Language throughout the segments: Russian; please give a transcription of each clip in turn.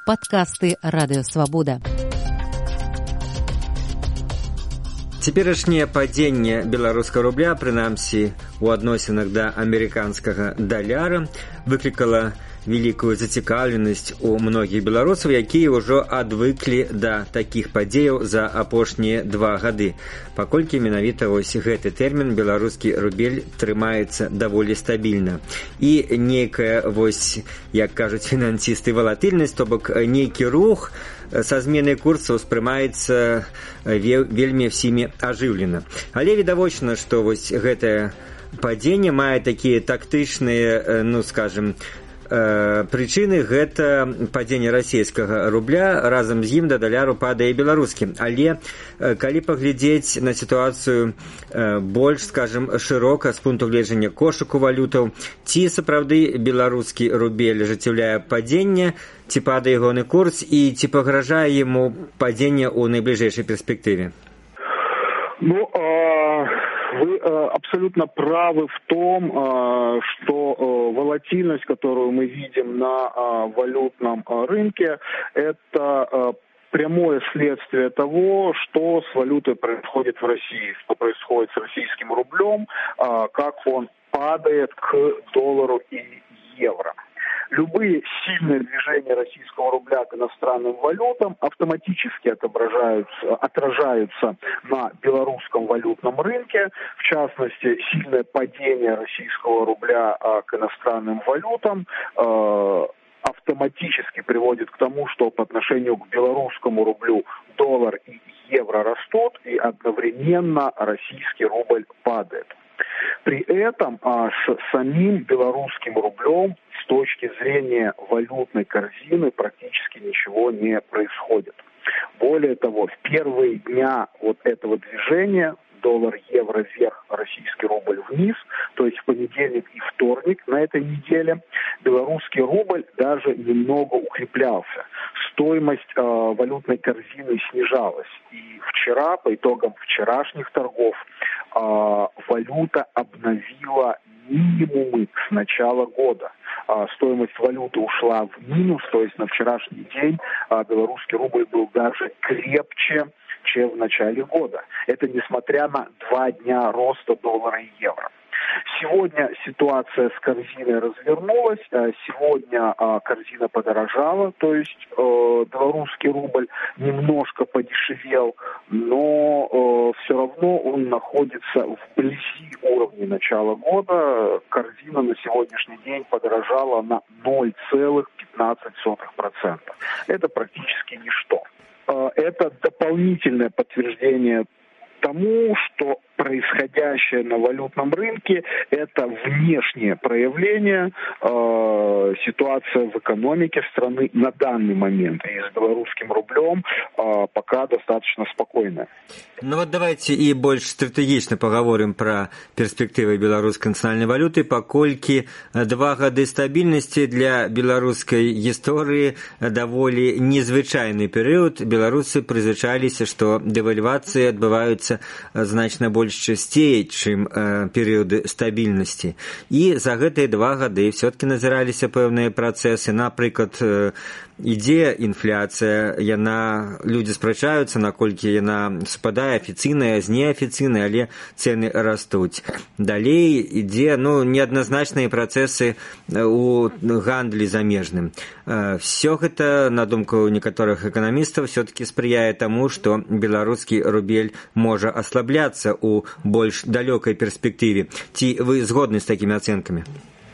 Падкасты Радыёвабода. Цяперашняе падзенне беларускага рубля, прынамсі у адносінах да амерыканскага даляра, выклікала вялікую зацікаўленасць у многіх беларусаў, якія ўжо адвыклі да такіх падзеяў за апошнія 2 гады. Паколькі менавіта вось гэты тэрмін беларускі рубель трымаецца даволі стабільна. І нейкая, вось, як кажуць фінансісты, валатыльнасць, то бок нейкі рух са зменай курсу ўспрымаецца вельмі всімі ажыўлена. Але відавочна, што вось гэтае падзенне мае такія тактычныя, прычыны. Гэта падзенне расійскага рубля, разам з ім да даляру падае беларускі. Але калі паглядзець на сітуацыю больш, шырока з пункту гледжання кошыку валютаў, ці сапраўды беларускі рубель ажыццяўляе падзенне, ці падае ягоны курс і ці пагражае яму падзенне ў найбліжэйшай перспектыве? Вы абсолютно правы в том, что волатильность, которую мы видим на валютном рынке, это прямое следствие того, что с валютой происходит в России, что происходит с российским рублем, как он падает к доллару и евро. Любые сильные движения российского рубля к иностранным валютам автоматически отражаются на белорусском валютном рынке. В частности, сильное падение российского рубля к иностранным валютам автоматически приводит к тому, что по отношению к белорусскому рублю доллар и евро растут, и одновременно российский рубль падает. При этом с самим белорусским рублем с точки зрения валютной корзины практически ничего не происходит. Более того, в первые дня вот этого движения доллар-евро вверх, российский рубль вниз, то есть в понедельник и вторник на этой неделе, белорусский рубль даже немного укреплялся. Стоимость валютной корзины снижалась. И вчера, по итогам вчерашних торгов, валюта обновила минимумы с начала года. Стоимость валюты ушла в минус, то есть на вчерашний день белорусский рубль был даже крепче, чем в начале года. Это несмотря на 2 дня роста доллара и евро. Сегодня ситуация с корзиной развернулась, сегодня корзина подорожала, то есть белорусский рубль немножко подешевел, но все равно он находится вблизи уровня начала года. Корзина на сегодняшний день подорожала на 0,15%. Это практически ничто. Это дополнительное подтверждение тому, что происходящее на валютном рынке – это внешнее проявление, ситуация в экономике страны на данный момент. И с белорусским рублем пока достаточно спокойная. Давайте и больше стратегично поговорим про перспективы белорусской национальной валюты, паколькі 2 гады стабильности для белорусской истории довольно незвычайный период. Белорусы призвычайліся, что девальвации отбываются значна больш часцей, чым перыяды стабільнасці. І за гэтыя 2 гады все-таки назіраліся пэўныя працэсы. Напрыклад, ідзе інфляцыя, людзі спрачаюцца, наколькі яна супадае афіцыйная з неафіцыйнай, але цэны растуць. Далей ідзе неадназначныя працэсы у гандлі замежным. Все гэта, на думку некаторых эканамістаў, все-таки спрыяе таму, што беларускі рубель можа аслабляцца у больш далёкай перспектыве. Ці вы згодны з такімі ацэнкамі?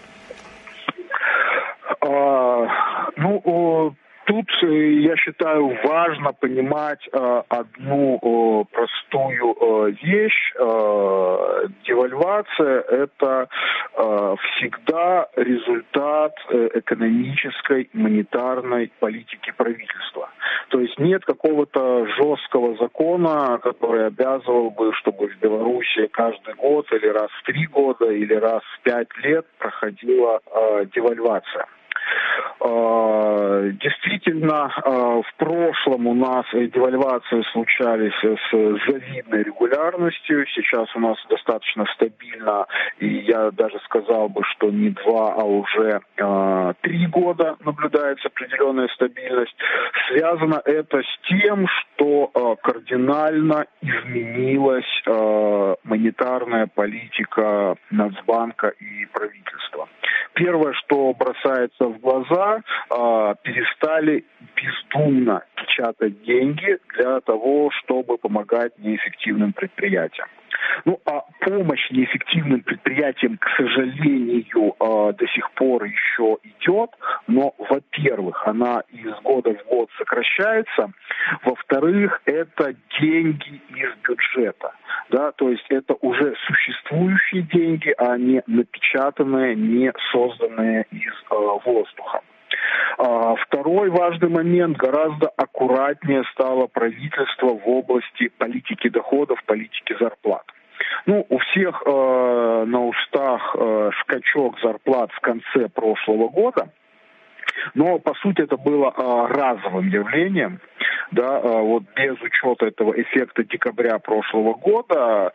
Тут, я считаю, важно понимать одну простую вещь. Девальвация – это всегда результат экономической, монетарной политики правительства. То есть нет какого-то жесткого закона, который обязывал бы, чтобы в Беларуси каждый год или раз в 3 года или раз в 5 лет проходила девальвация. Действительно, в прошлом у нас девальвации случались с завидной регулярностью. Сейчас у нас достаточно стабильно, и я даже сказал бы, что не 2, а уже 3 года наблюдается определенная стабильность. Связано это с тем, что кардинально изменилась монетарная политика Нацбанка и правительства. Первое, что бросается в глаза, перестали бездумно печатать деньги для того, чтобы помогать неэффективным предприятиям. Ну, а помощь неэффективным предприятиям, к сожалению, до сих пор еще идет, но, во-первых, она из года в год сокращается, во-вторых, это деньги из бюджета, да, то есть это уже существующие деньги, а не напечатанные, не созданные из воздуха. Второй важный момент, гораздо аккуратнее стало правительство в области политики доходов, политики зарплат. Ну, у всех на устах скачок зарплат в конце прошлого года, но, по сути, это было разовым явлением, да, вот без учета этого эффекта декабря прошлого года,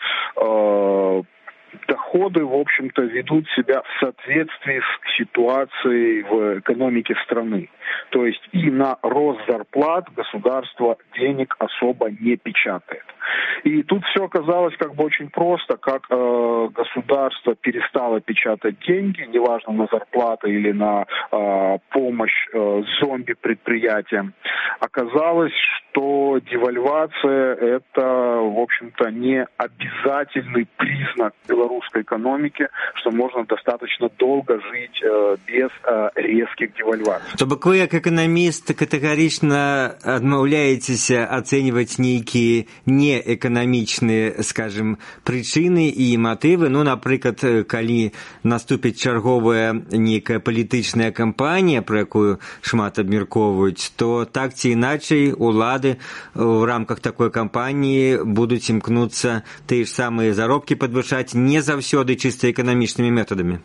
доходы, в общем-то, ведут себя в соответствии с ситуацией в экономике страны. То есть и на рост зарплат государство денег особо не печатает. И тут все оказалось как бы очень просто, как государство перестало печатать деньги, неважно на зарплаты или на помощь зомби-предприятиям. Оказалось, что девальвация – это, в общем-то, не обязательный признак белорусской экономики, что можно достаточно долго жить без резких девальваций. То бок вы, як эканаміст, катэгарычна адмаўляецеся ацэньваць нейкія неэканамічныя, скажем, прычыны і матывы. Ну, напрыклад, калі наступіць чарговая нейкая палітычная кампанія, про якую шмат абмяркоўваюць, то так ці іначай улады в рамках такой кампаніі будуць імкнуцца тыя ж самыя заробкі падвышаць не заўсёды чыста эканамічнымі метадамі.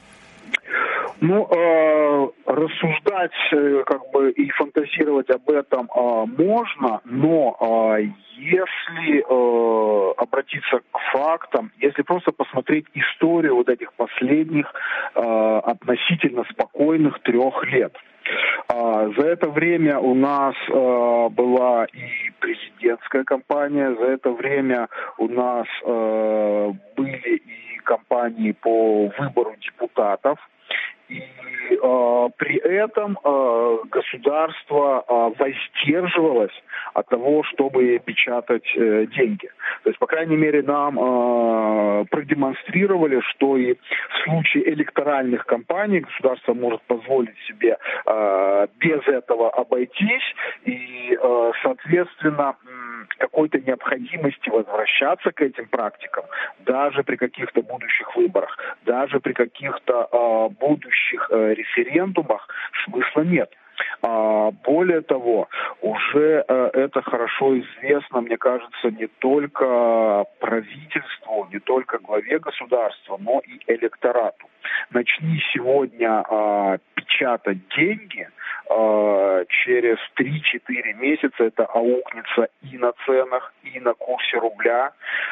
Ну, рассуждать как бы и фантазировать об этом можно, но если обратиться к фактам, если просто посмотреть историю вот этих последних относительно спокойных 3 лет. За это время у нас была и президентская кампания, за это время у нас были и кампании по выбору депутатов. И при этом государство воздерживалось от того, чтобы печатать деньги. То есть, по крайней мере, нам продемонстрировали, что и в случае электоральных кампаний государство может позволить себе без этого обойтись, и, соответственно, какой-то необходимости возвращаться к этим практикам, даже при каких-то будущих выборах, даже при каких-то будущих референдумах смысла нет. Более того, уже это хорошо известно, мне кажется, не только правительству, не только главе государства, но и электорату. Начни сегодня печатать деньги, через 3-4 месяца это аукнется и на ценах, и на курсе рубля.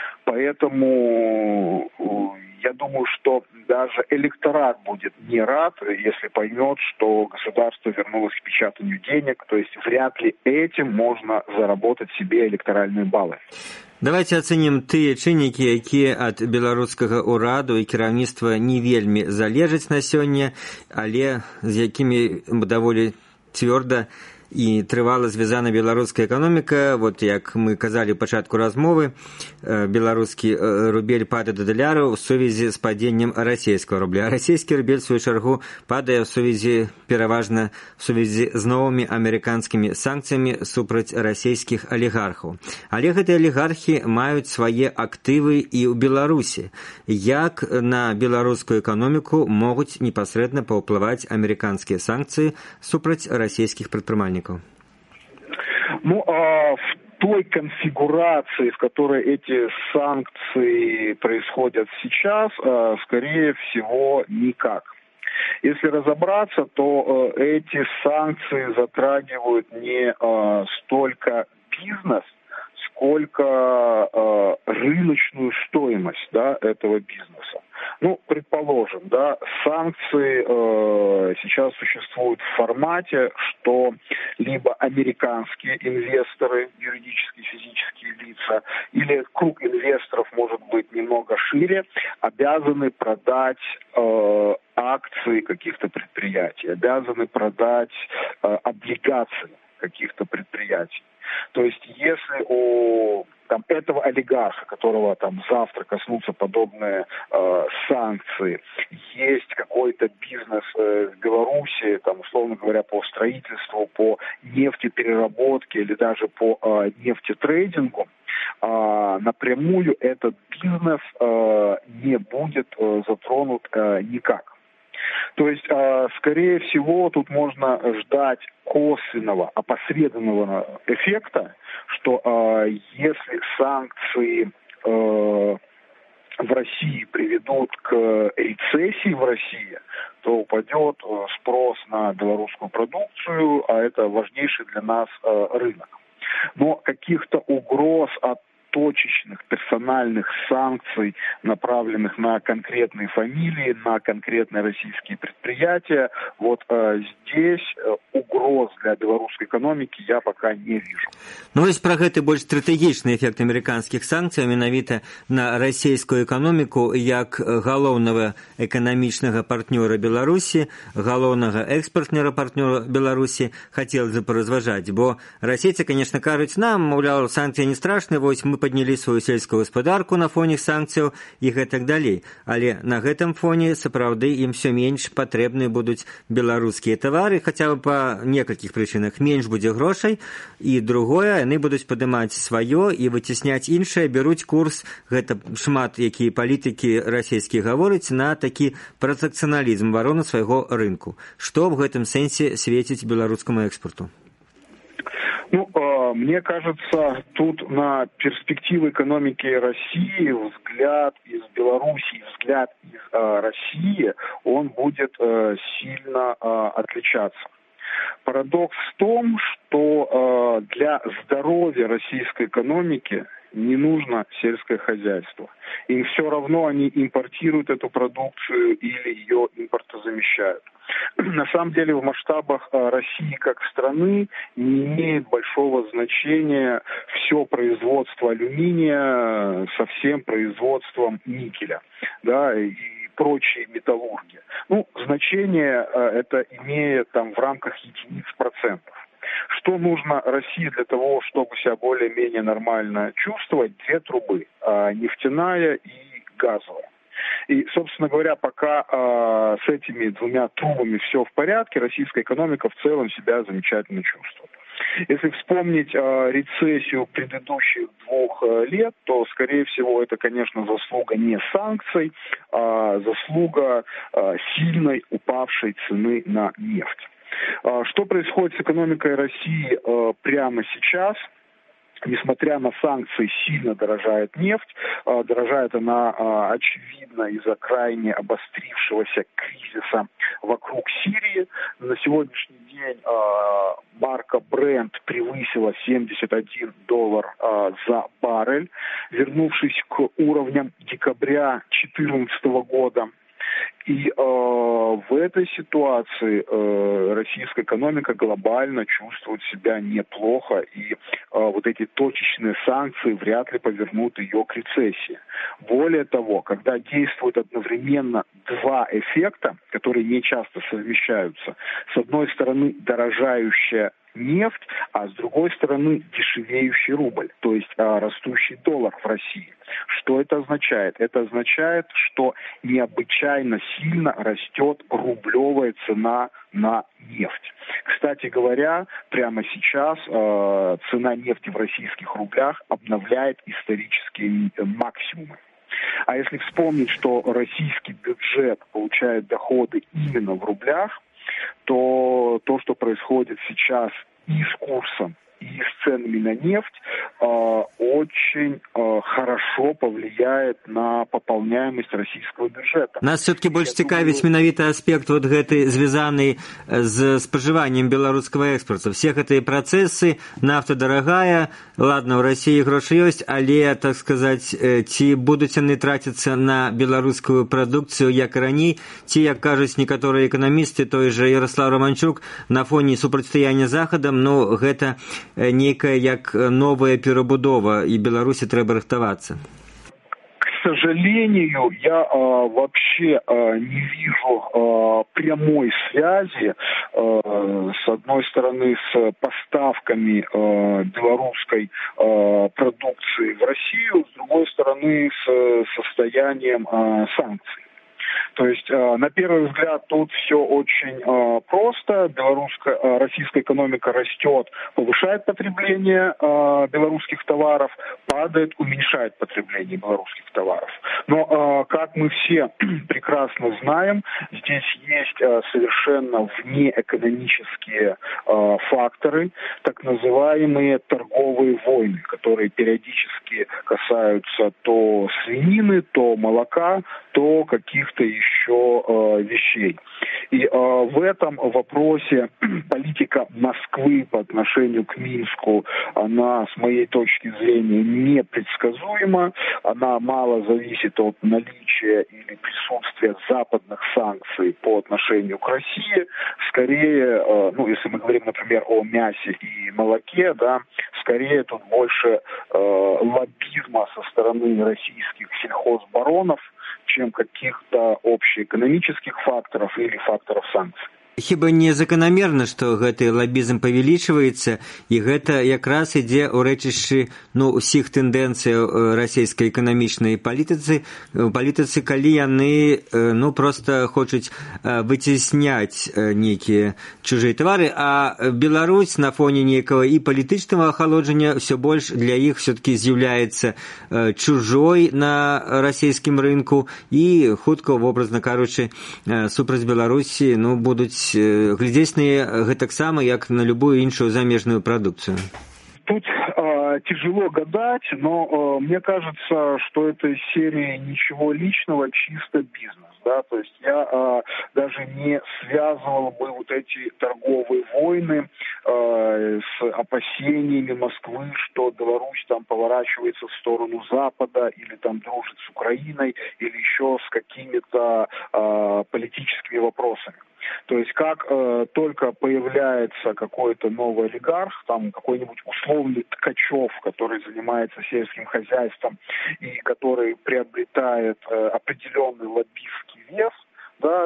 Поэтому я думаю, что даже электорат будет не рад, если поймет, что государство вернулось к печатанию денег. То есть вряд ли этим можно заработать себе электоральные баллы. Давайте ацэнім тыя чыннікі, якія ад беларускага ўраду і кіраўніцтва не вельмі залежаць на сёння, але з якімі даволі цвёрда і трывала звязана беларуская эканоміка. Вот як мы казалі ў пачатку размовы, беларускі рубель падае да даляра ў сувязі з падзеннем расійскага рубля. Расійскі рубель, в сваю чаргу, падае ў сувязі, пераважна в сувязі з новымі амерыканскімі санкцыямі супраць расійскіх алігархаў. Але гэтыя алігархі маюць свае актывы і ў Беларусі. Як на беларускую эканоміку могуць непасрэдна паўплываць амерыканскія санкцыі супраць расійскіх прадпрымальнікаў? Ну, в той конфигурации, в которой эти санкции происходят сейчас, скорее всего, никак. Если разобраться, то эти санкции затрагивают не столько бизнес, сколько рыночную стоимость, да, этого бизнеса. Ну, предположим, да, санкции сейчас существуют в формате, что либо американские инвесторы, юридические, физические лица, или круг инвесторов может быть немного шире, обязаны продать акции каких-то предприятий, обязаны продать облигации каких-то предприятий. То есть, если у этого олигарха, которого завтра коснутся подобные санкции, есть какой-то бизнес в Беларуси, условно говоря, по строительству, по нефтепереработке или даже по нефтетрейдингу, напрямую этот бизнес не будет затронут никак. То есть, скорее всего, тут можно ждать косвенного, опосредованного эффекта, что если санкции в России приведут к рецессии в России, то упадет спрос на белорусскую продукцию, а это важнейший для нас рынок. Но каких-то угроз от точечных персональных санкций, направленных на конкретные фамилии, на конкретные российские предприятия, здесь угроз для белорусской экономики я пока не вижу. Ну, вось пра гэты больш стратэгічны эфект амерыканскіх санкцый менавіта на расійскую эканоміку як галоўнага эканамічнага партнёра Беларусі, галоўнага экспартнера партнёра Беларусі хацелася б разважаць, бо расейцы, конечно, кажуць нам, маўляў, санкцыі не страшны, вось мы паднялі сваю сельскую гаспадарку на фоне санкцыяў і гэтак далей. Але на гэтым фоне сапраўды ім все менш патрэбны будуць беларускія тавары, хаця бы па некалькіх прычынах менш будзе грошай, і другое, яны будуць падымаць сваё і выцісняць іншае, бяруць курс, гэта шмат якія палітыкі расійскія гавораць, на такі пратэкцыяналізм, варона свайго рынку. Што в гэтым сэнсе свеціць беларускаму экспорту? Мне кажется, тут на перспективы экономики России взгляд из Беларуси, взгляд из России, он будет сильно отличаться. Парадокс в том, что для здоровья российской экономики не нужно сельское хозяйство. Им все равно они импортируют эту продукцию или ее импортозамещают. На самом деле в масштабах России как страны не имеет большого значения все производство алюминия со всем производством никеля, да, и прочие металлурги. Значение это имеет в рамках единиц процентов. Что нужно России для того, чтобы себя более-менее нормально чувствовать? 2 трубы, нефтяная и газовая. И, собственно говоря, пока с этими 2 трубами все в порядке, российская экономика в целом себя замечательно чувствует. Если вспомнить рецессию предыдущих 2 лет, то, скорее всего, это, конечно, заслуга не санкций, а заслуга сильной упавшей цены на нефть. Что происходит с экономикой России прямо сейчас? Несмотря на санкции, сильно дорожает нефть. Дорожает она, очевидно, из-за крайне обострившегося кризиса вокруг Сирии. На сегодняшний день марка Brent превысила $71 за баррель, вернувшись к уровням декабря 2014 года. И в этой ситуации российская экономика глобально чувствует себя неплохо, и вот эти точечные санкции вряд ли повернут ее к рецессии. Более того, когда действуют одновременно 2 эффекта, которые не часто совмещаются, с одной стороны дорожающая нефть, а с другой стороны дешевеющий рубль, то есть растущий доллар в России. Что это означает? Это означает, что необычайно сильно растет рублевая цена на нефть. Кстати говоря, прямо сейчас цена нефти в российских рублях обновляет исторические максимумы. А если вспомнить, что российский бюджет получает доходы именно в рублях, то что происходит сейчас и с курсом, и с ценами на нефть очень хорошо повлияет на пополняемость российского бюджета. Нас все-таки больше цікавіць менавіта аспект вот гэты звязаны з спажываннем беларускага экспорту. Все гэтыя працэсы, нафта дарагая, ладно, ў Расіі грошы ёсць, але, так сказаць, ці будуць яны траціцца на беларускую прадукцыю, як і раней, ці, як кажуць некаторыя эканамісты, той же Ярослав Романчук, на фоне супрацьстаяння Захадам, ну, гэта нейкая як новая перабудова, и Беларуси трэба рыхтавацца. К сожалению, я вообще не вижу прямой связи, с одной стороны, с поставками белорусской продукции в Россию, с другой стороны, с состоянием санкций. То есть, на первый взгляд, тут все очень просто. Российская экономика растет, повышает потребление белорусских товаров, падает, уменьшает потребление белорусских товаров. Но, как мы все прекрасно знаем, здесь есть совершенно внеэкономические факторы, так называемые торговые войны, которые периодически касаются то свинины, то молока, то каких-то еще вещей. И в этом вопросе политика Москвы по отношению к Минску, она, с моей точки зрения, непредсказуема. Она мало зависит от наличия или присутствия западных санкций по отношению к России. Скорее, ну, если мы говорим, например, о мясе и молоке, да, скорее тут больше лоббизма со стороны российских сельхозбаронов, чем каких-то общеэкономических факторов или факторов санкций. Хіба не закономерна, што гэты лабізм павялічваецца, і гэта якраз ідзе ў рэчышчы усіх тэндэнцыяў расійскай эканамічнай палітыцы, калі яны проста хочуць выцесняць нейкія чужыя тавары, а Беларусь на фоне нейкага і палітычнага ахалоджання ўсё больш для іх все-таки з'яўляецца чужой на расійскім рынку, і хутка, вобразна кажучы, супраць Беларусі будуць глядзець на яе гэтаксама, як на любую іншую замежную продукцию. Тут тяжело гадать, но мне кажется, что это из серии ничего личного, чисто бизнес. Да? То есть я даже не связывал бы вот эти торговые войны с опасениями Москвы, что Беларусь там поворачивается в сторону Запада или там дружит с Украиной или еще с какими-то политическими вопросами. То есть как только появляется какой-то новый олигарх, там какой-нибудь условный Ткачев, который занимается сельским хозяйством и который приобретает определенный лоббистский вес, да,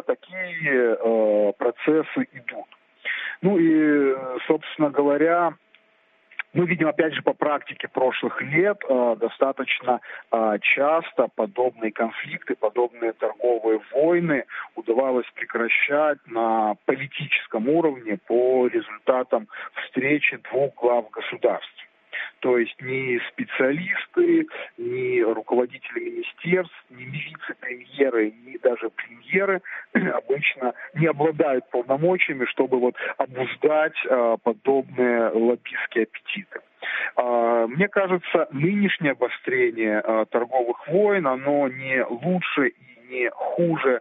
такие процессы идут. Ну и, собственно говоря, мы видим, опять же, по практике прошлых лет, достаточно часто подобные конфликты, подобные торговые войны удавалось прекращать на политическом уровне по результатам встречи двух глав государств. То есть ни специалисты, ни руководители министерств, ни вице-премьеры, ни даже премьеры обычно не обладают полномочиями, чтобы обуздать подобные лоббистские аппетиты. Мне кажется, нынешнее обострение торговых войн, оно не лучше и не хуже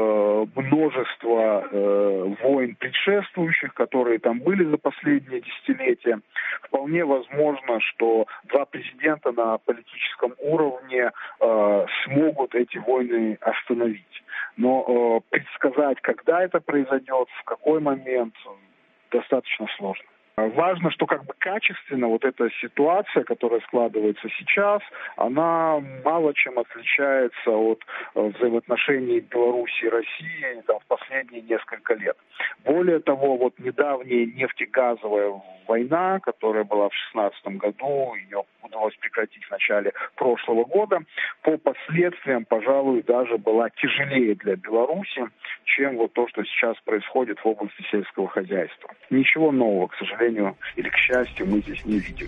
множество войн предшествующих, которые там были за последние десятилетия. Вполне возможно, что два президента на политическом уровне смогут эти войны остановить. Но предсказать, когда это произойдет, в какой момент, достаточно сложно. Важно, что качественно эта ситуация, которая складывается сейчас, она мало чем отличается от взаимоотношений Беларуси и России в последние несколько лет. Более того, недавняя нефтегазовая война, которая была в 2016 году, ее удалось прекратить в начале прошлого года, по последствиям, пожалуй, даже была тяжелее для Беларуси, чем то, что сейчас происходит в области сельского хозяйства. Ничего нового, к сожалению, или к счастью, мы здесь не видим.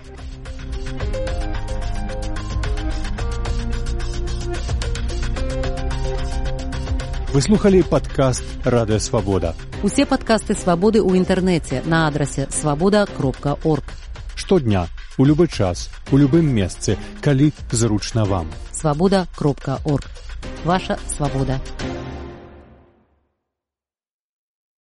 Вы слухали падкаст «Радыё Свабода». Усе падкасты «Свабоды» ў інтэрнэце на адрасе swaboda.org. Штодня, у любы час, у любым месцы, калі зручна вам. Свабода.орг. Ваша свабода.